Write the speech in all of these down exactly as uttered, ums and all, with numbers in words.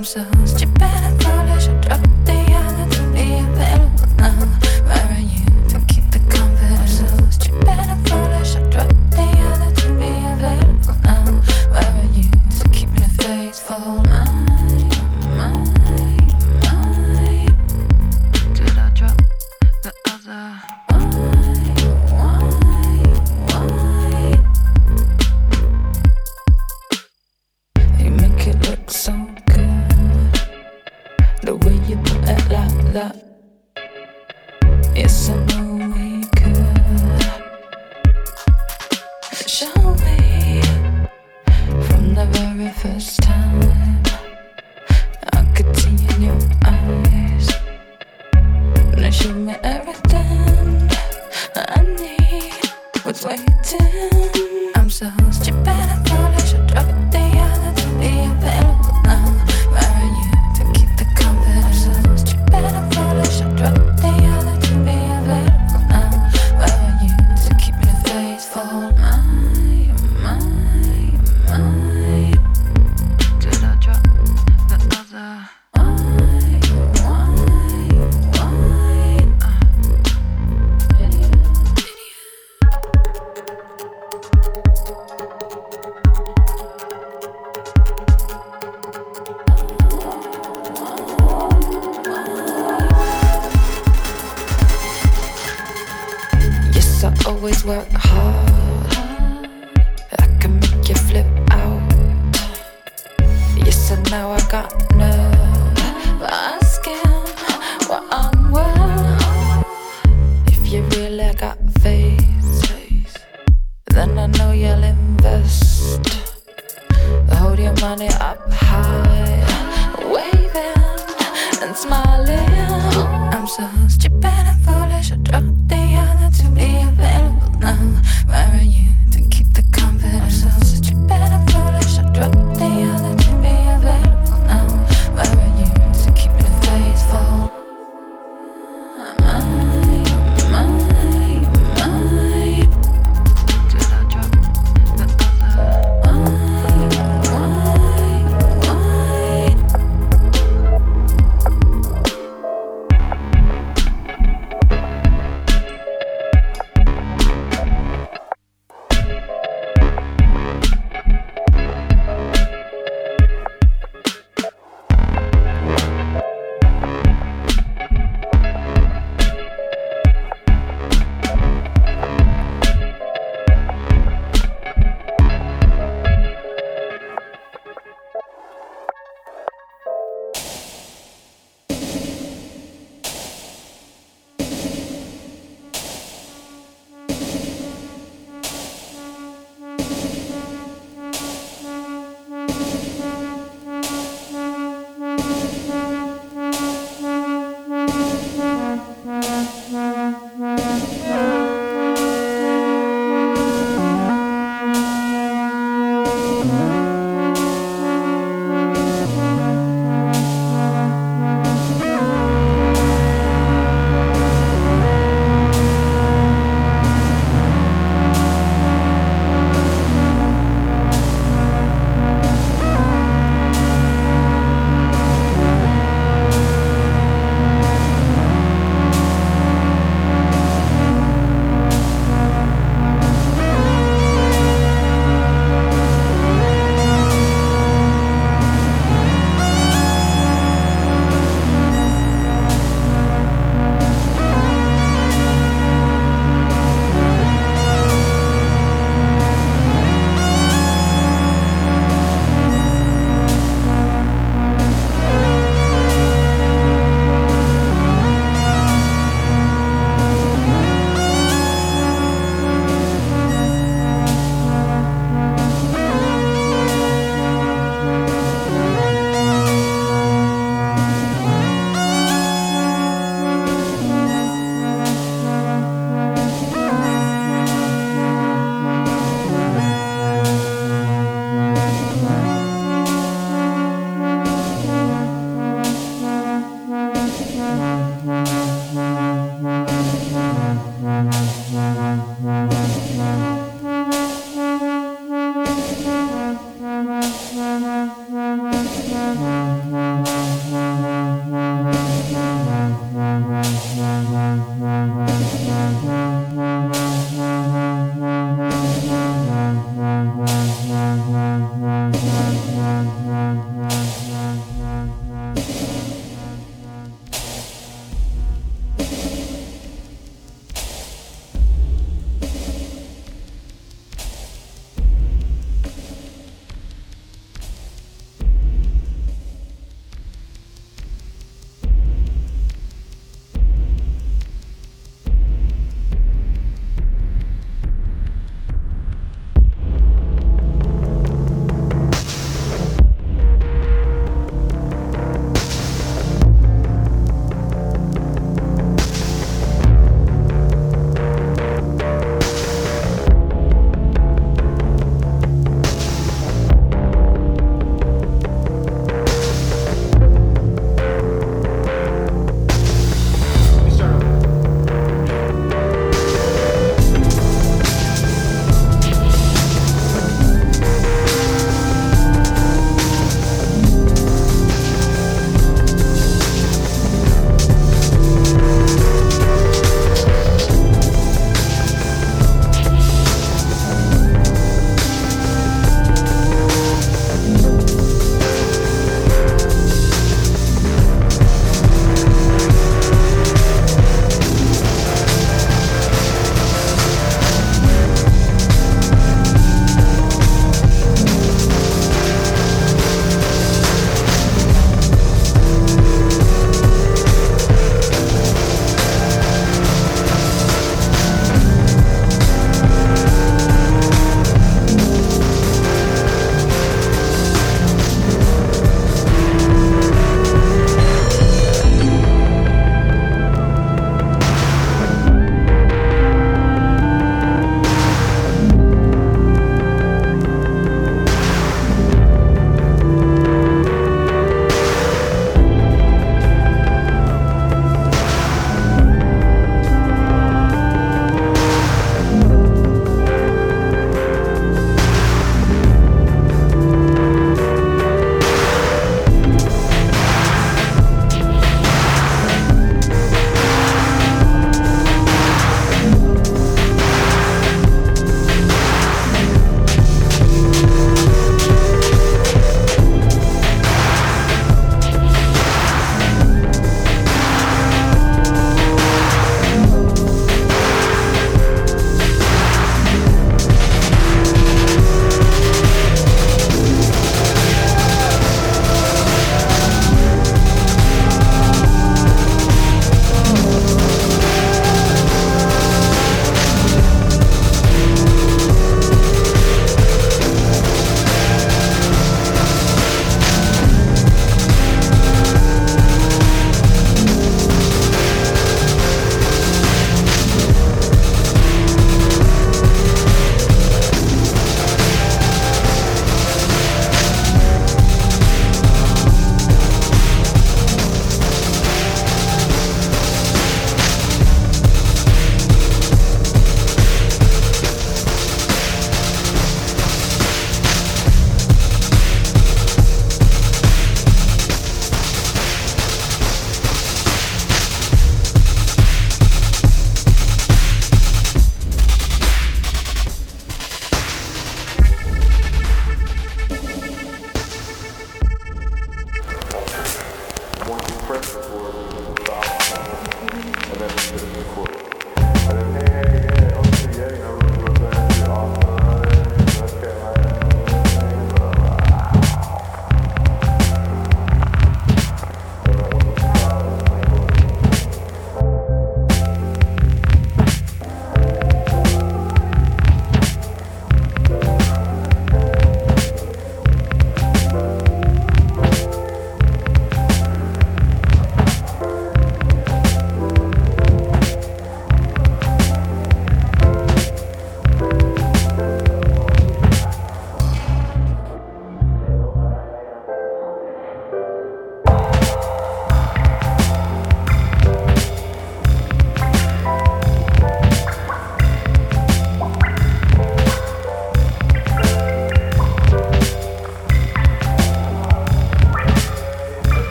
I'm so stupid and foolish. I dropped the other to be available now. Where are you to keep the confidence? I'm so stupid and foolish. I dropped the other to be available now. Where are you to keep me faithful? My, my, my. Did I drop the other? Why, why, why? You make it look so good, the way you put it like that. Yes, I know we could. Shall we? From the very first time, I could see in your eyes. Now show me everything I need. What's waiting? I'm so stupid and foolish. I dropped the other to be available now. Where are you to keep the confidence? I'm so stupid and foolish. I dropped the other to be available now. Where are you to keep me faithful? My, my, my. Did I drop the other? Why, why, why? Uh, idiot, idiot. Yes, I always work hard. I can make you flip out. Yes, and now I got nerve asking what I'm worth. If you really got faith, then I know you'll invest. Hold your money up high, waving and smiling. I'm so stupid and foolish. I dropped the other to be available now. Where are you to keep the confidence? I'm so stupid and foolish. I dropped the other to be available now. Where are you to keep me faithful? My, my, my. Did I drop the other? Why, why, why? Mm-hmm.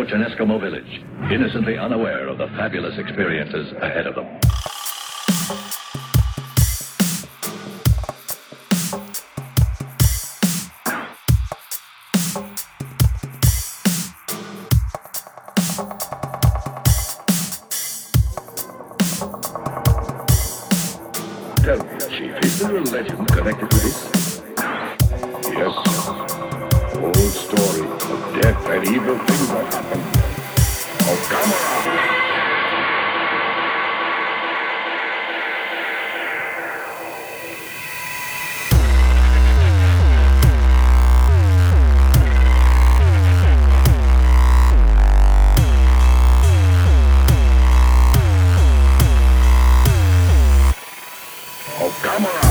approach an Eskimo village, innocently unaware of the fabulous experiences ahead of them. Tell me, Chief, is there a legend connected to this? Yes. Old story of death and evil things that happen. Oh, come on! Oh, come on!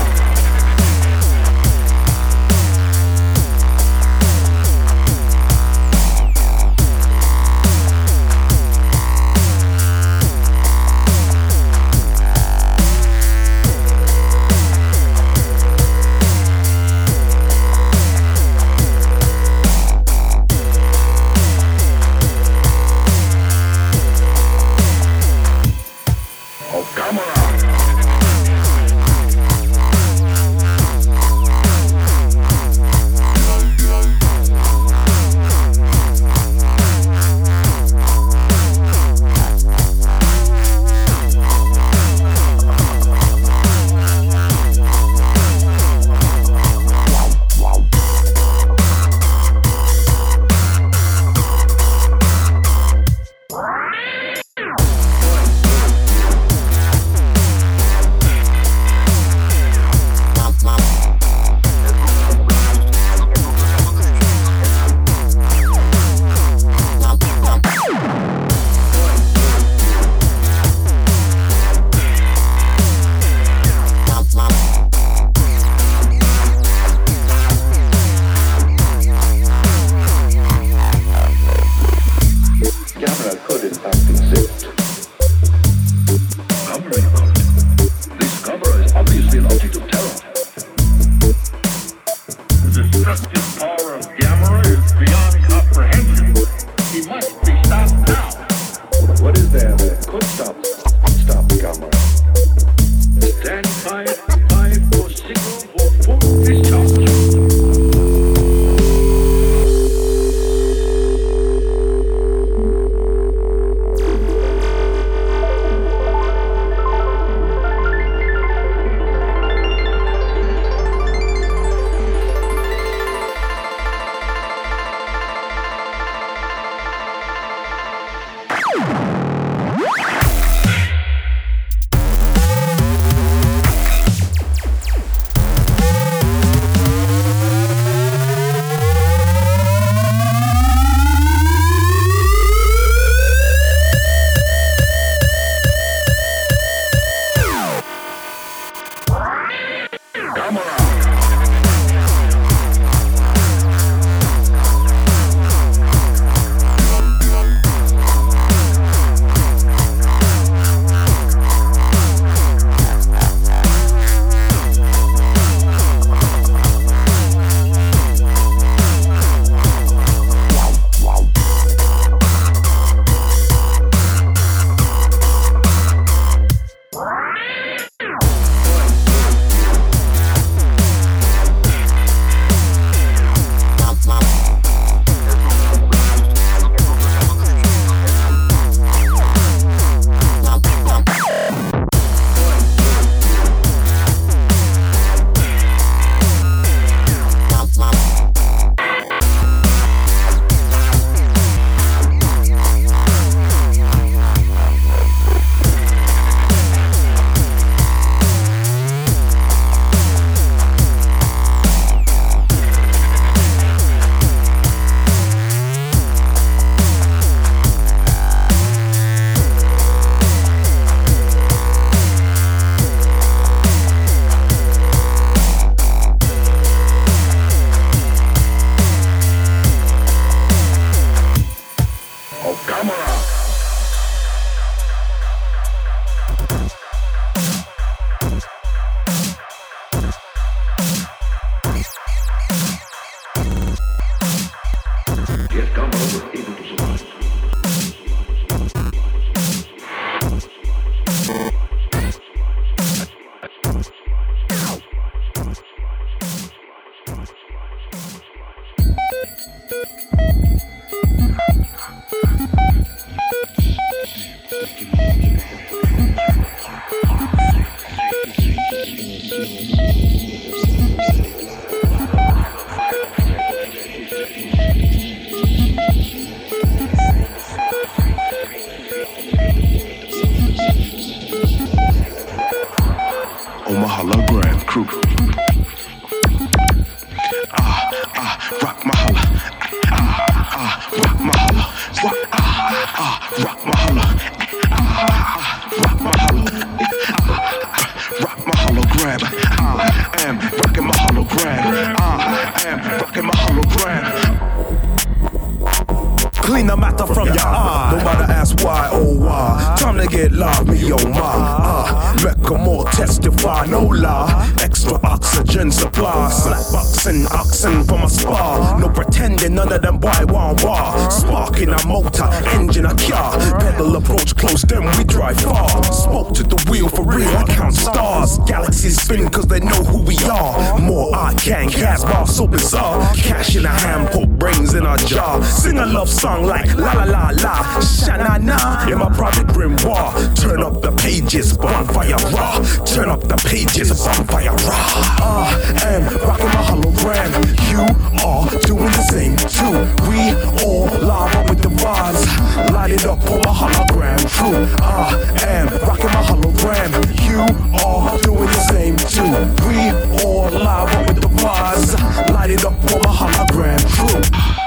clean the matter from your eye. Nobody ask why, oh why. Time to get live, me oh my. Uh, make 'em all testify, no lie. Extra oxygen supply. Slap boxing, oxen from a spa. No pretending, none of them boy want war. Sparking a motor, engine a car. Pedal approach close, then we drive far. Spoke to the wheel for real, I count stars. Galaxies spin cause they know who we are. More I can, Casbah so bizarre. Cash in a hand, put brains in a jar. Sing a love song like la la la la. Sha-na-na, in my private grimoire. Turn up the pages, bonfire raw. Turn up the pages, bonfire raw. I am rocking my hologram. You are doing the same too. We all live up with the vibes. Light it up on my hologram crew. I am rocking my hologram. You are doing the same too. We all live up with the vibes. Light it up on my hologram crew.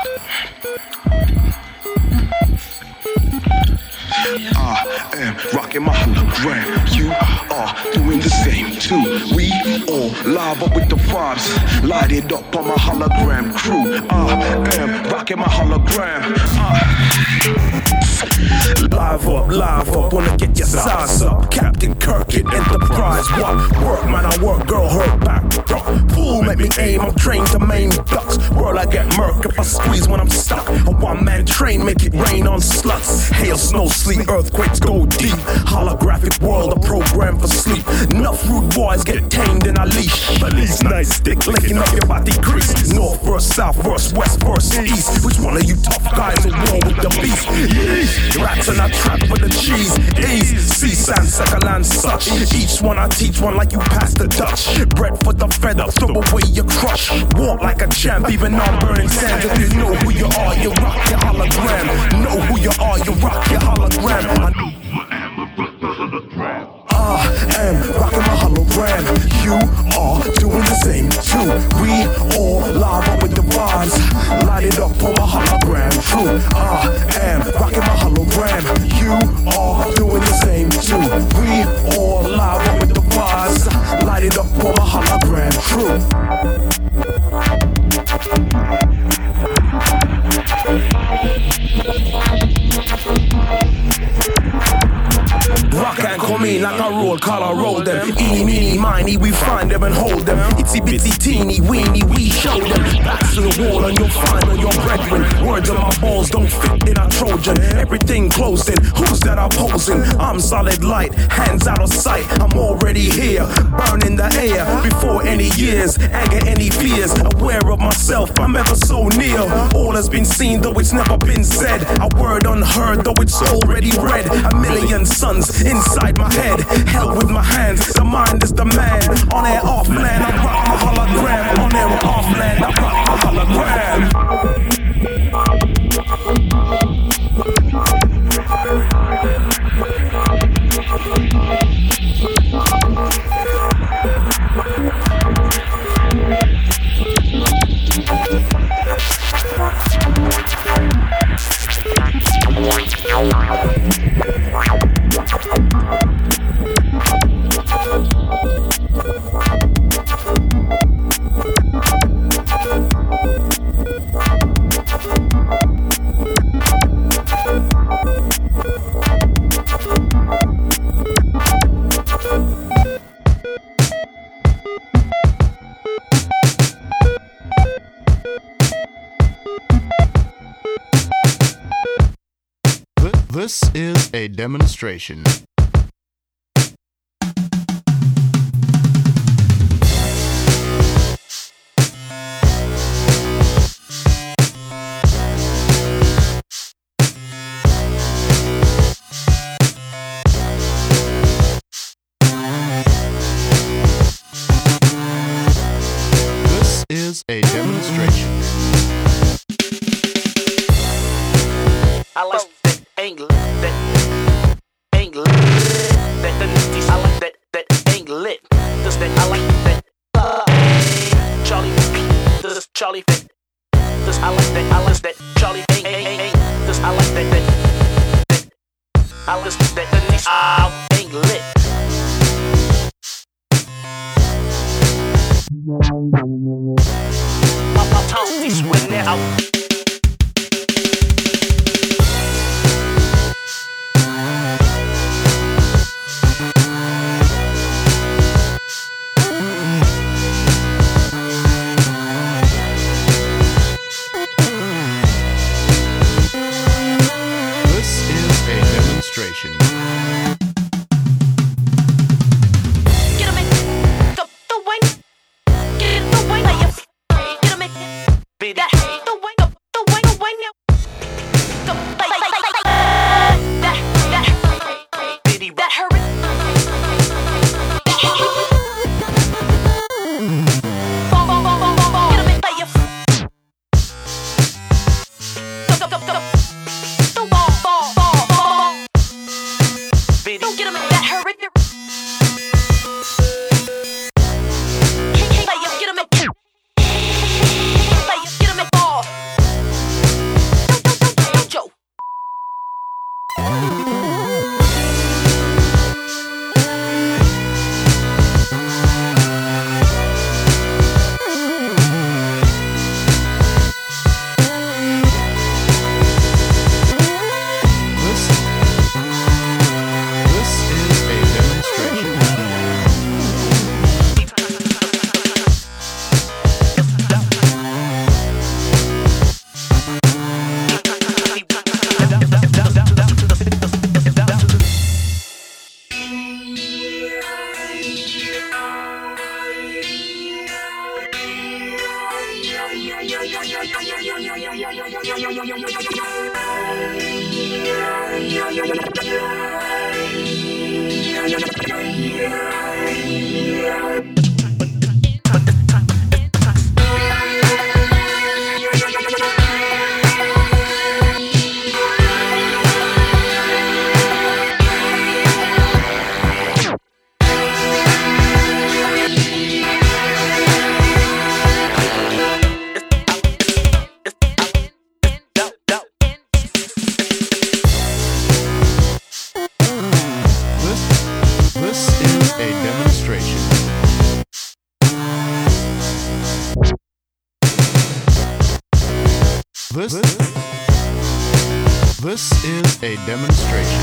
I am rocking my hologram. You are doing the same too. We all live up with the vibes. Light it up on my hologram crew. I am rocking my hologram. Uh. Live up, live up, wanna get your size up. Captain Kirkett, Enterprise, what? Work, man, I work, girl, hurt back. Fool, make me aim, I'm trained to maim ducks. World, I get murk if I squeeze when I'm stuck. A one-man train, make it rain on sluts. Hail, snow, sleet, earthquakes go deep. Holographic world, a program for sleep. Enough rude boys get tamed in a leash. But these nice stick licking up your body crease. North versus south versus west versus east. Which one of you tough guys will war with the beast? Yeesh. Rats in a trap with the cheese. Ease, sea sand, second land such. Each one I teach one like you pass the Dutch. Bread for the feather, throw away your crush. Walk like a champ, even on burning sands. If you know who you are, you rock your hologram. Know who you are, you rock your hologram. I know I am rocking my hologram. You are doing the same too. We all live up with the vibes. Light it up on my hologram crew. I am rocking my hologram. You are doing the same too. We all live up with the vibes. Light it up on my hologram crew. Rock and come in like a roll, call a roll them. Eeny, meeny, miny, we find them and hold them. Itsy bitsy teeny, weeny, we show them. Backs to the wall and you'll find all your brethren. Words on my balls don't fit in a Trojan. Everything closing, who's that opposing? I'm solid light, hands out of sight. I'm already here, burning the air. Before any years, anger any fears. Aware of myself, I'm ever so near. All has been seen, though it's never been said. A word unheard, though it's already read. A million suns inside my head, held with my hands. The mind is the man. On air, off land, I rock my hologram. On air, off land, I rock my hologram. This is a demonstration. This is a demonstration. I like that angle, that angle, that the I like that that angle it. This that I like that uh, Charlie, this Charlie fit. This I like that I like that Charlie ain't ain't ain't. This I like that that that I like that the niece ah angle it. My my tongue is when they're out. Don't get him in that hurry. Get him in. Get him in ball. Joe. This, this is a demonstration.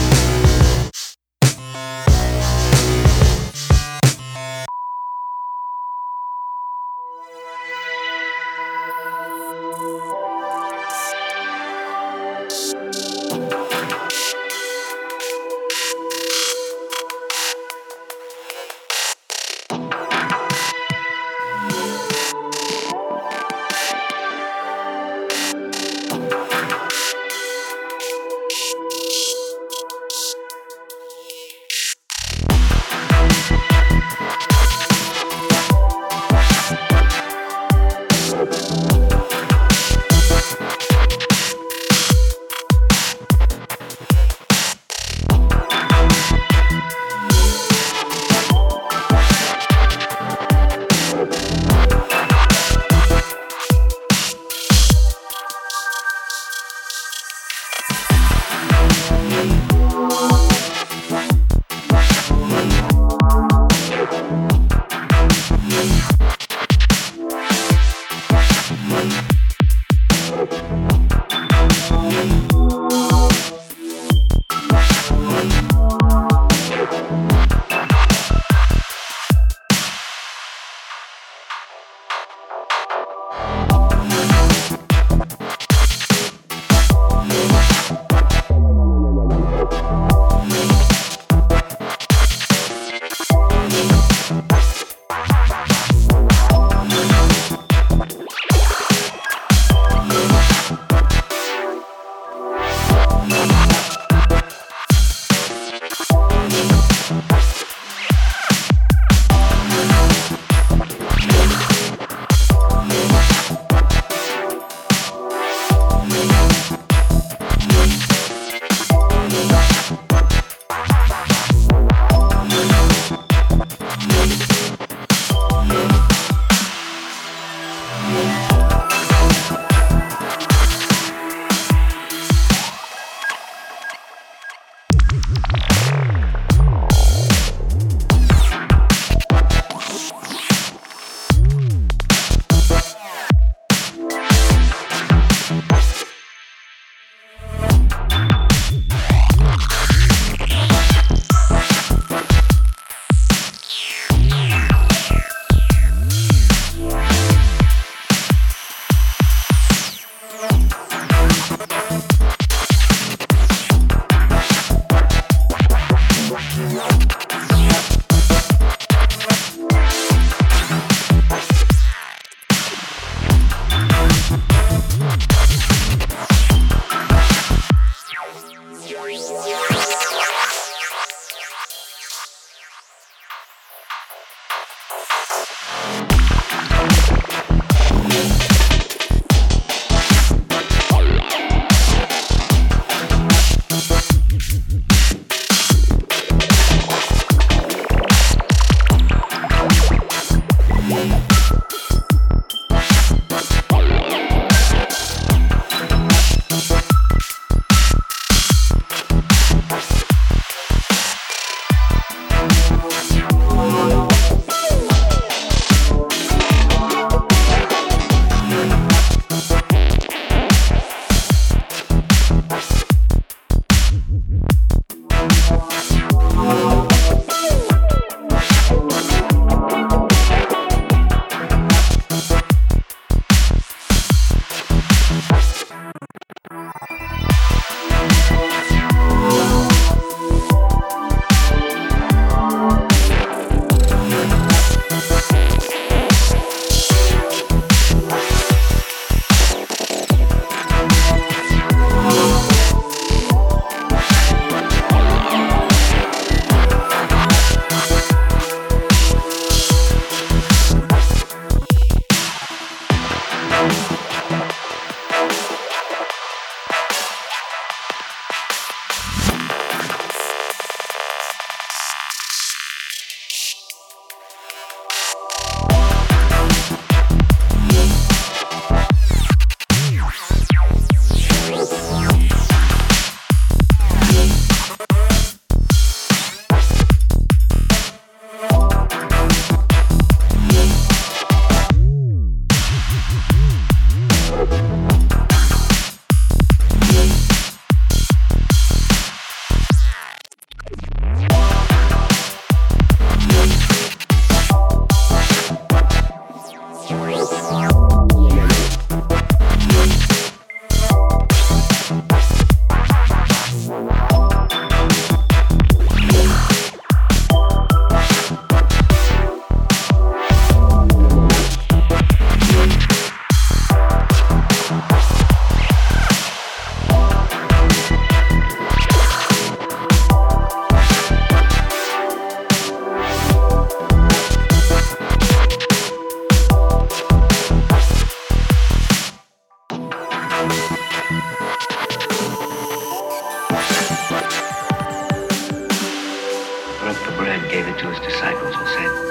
gave it to his disciples and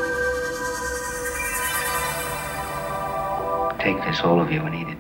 said, take this, all of you, and eat it.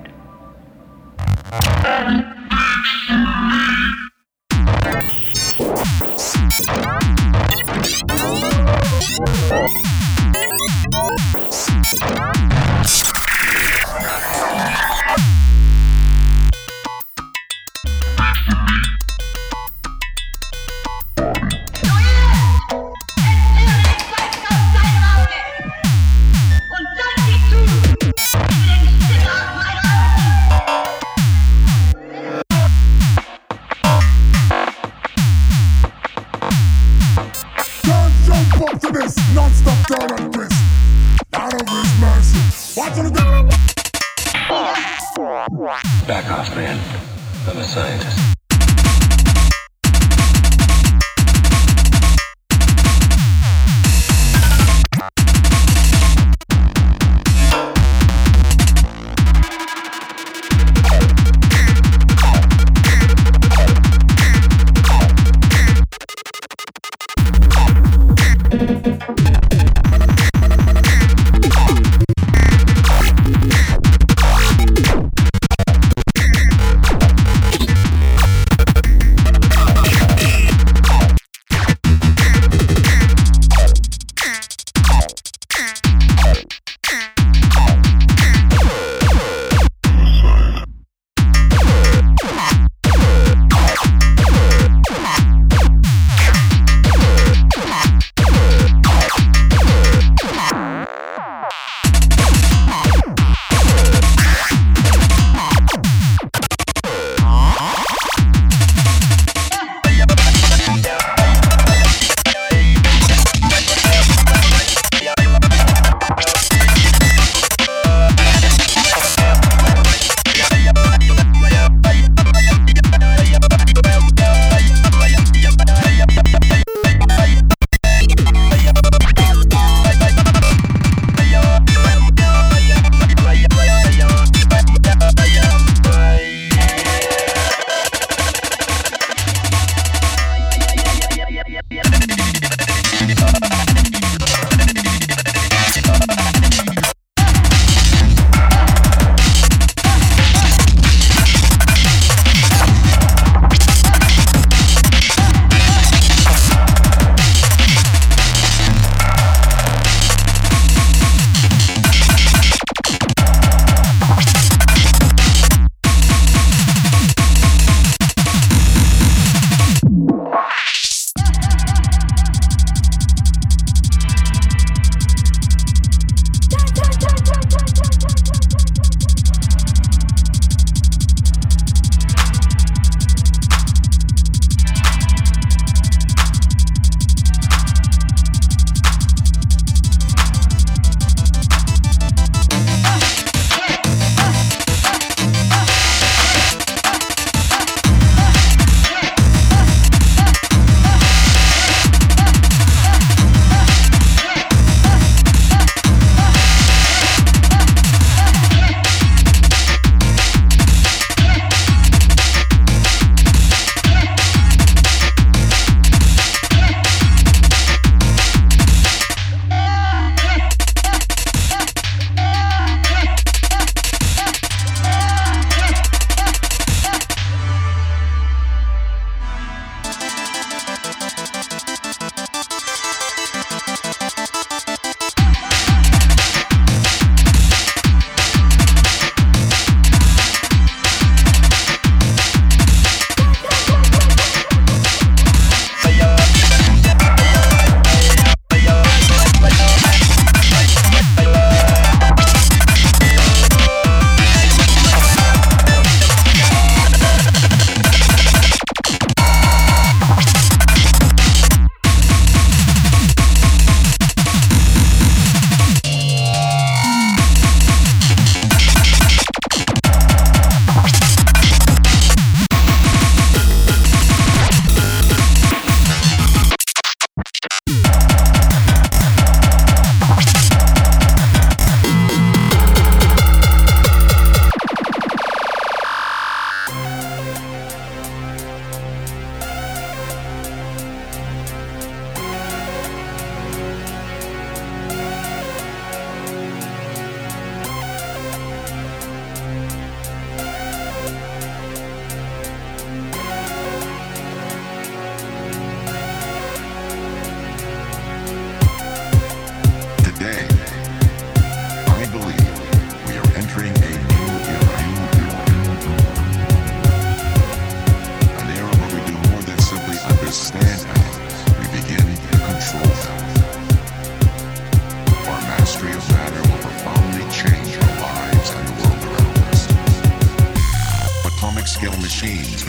Back off, man. I'm a scientist.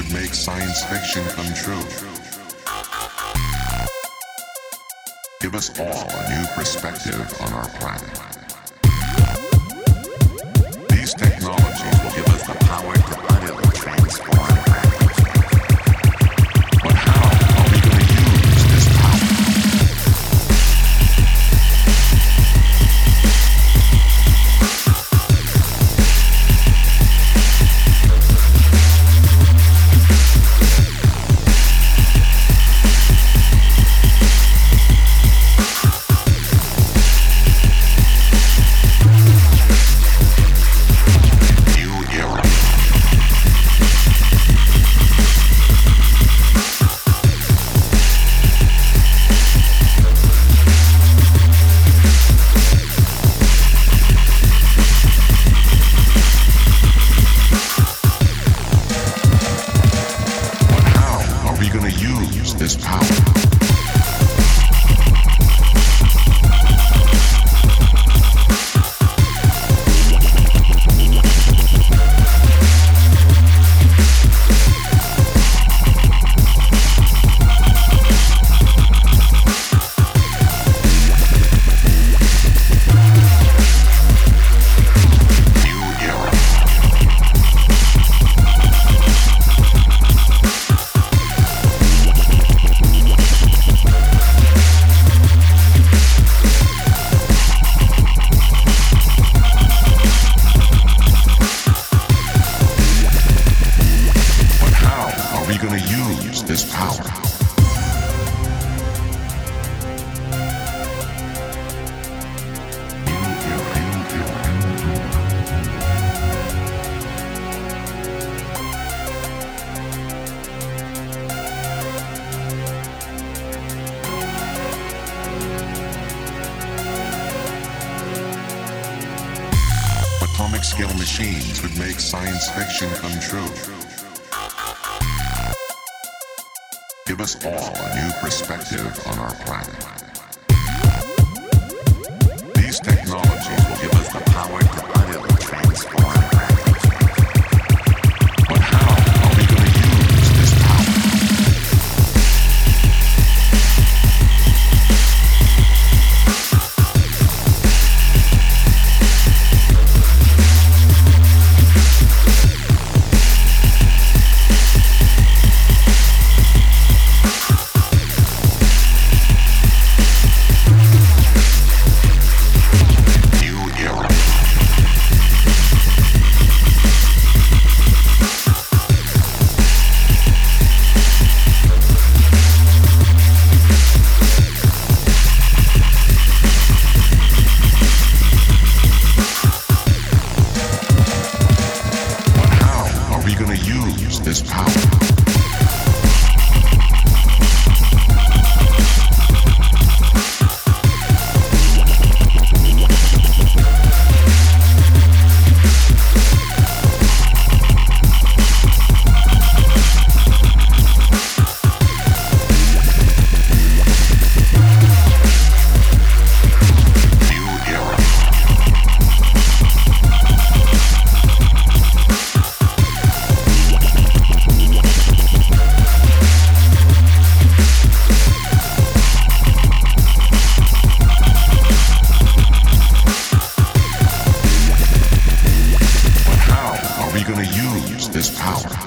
would make science fiction come true. Give us all a new perspective on our planet. These technologies will give us the power to utterly transform our planet. But how are we going to use this power? Atomic-scale machines would make science fiction come true. Give us all a new perspective on our planet. These technologies will give us the power to utterly transform our planet. But how are we going to use this power? This power. Going to use this power.